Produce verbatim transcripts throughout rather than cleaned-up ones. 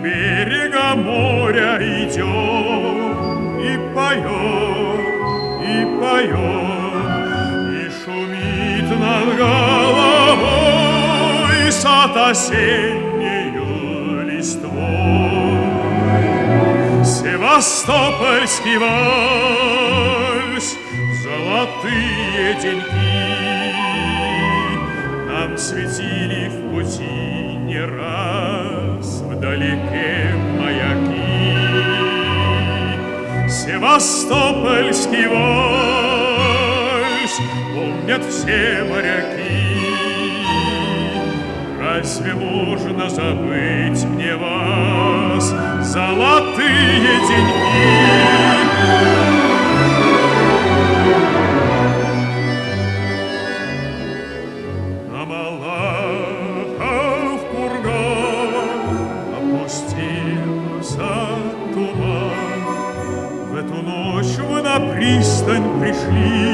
берега моря идем, и поем, и поем, и шумит над головой сад осеннею листвой. Севастопольский вальс, золотые деньки нам светили в пути не раз, вдалеке маяки. Севастопольский вальс помнят все моряки. Разве можно забыть мне вас, золотые деньги? На Малахов курган опустился туман. В эту ночь вы на пристань пришли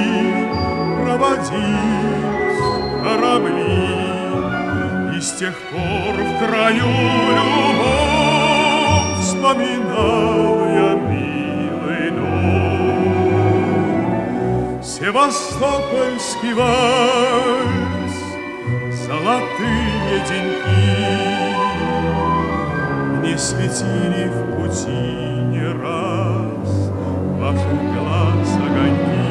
проводить корабли. И с тех пор в краю любовь вспоминал я милый дом. Севастопольский вальс, золотые деньги мне светили в пути не раз ваших глаз огоньки.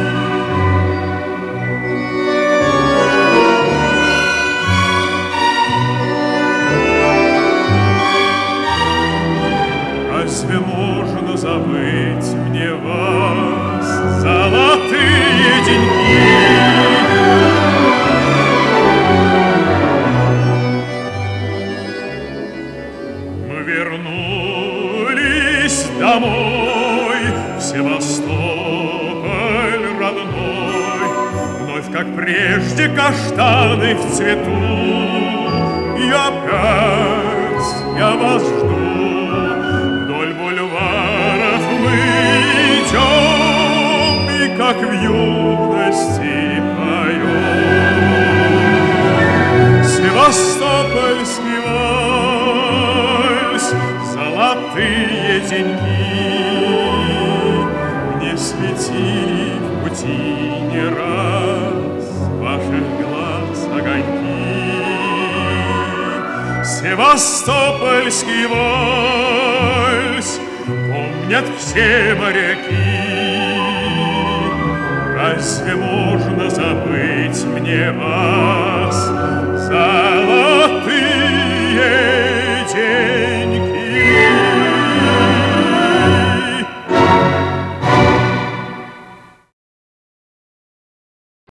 Разве можно забыть мне вас, золотые деньги? Мы вернулись домой, в Севастополь родной. Вновь, как прежде, каштаны в цвету. И опять я вас жду. Как в юности поем. Севастопольский вальс, золотые деньги мне светили в пути не раз ваших глаз огоньки. Севастопольский вальс помнят все моряки. Разве можно забыть мне вас, золотые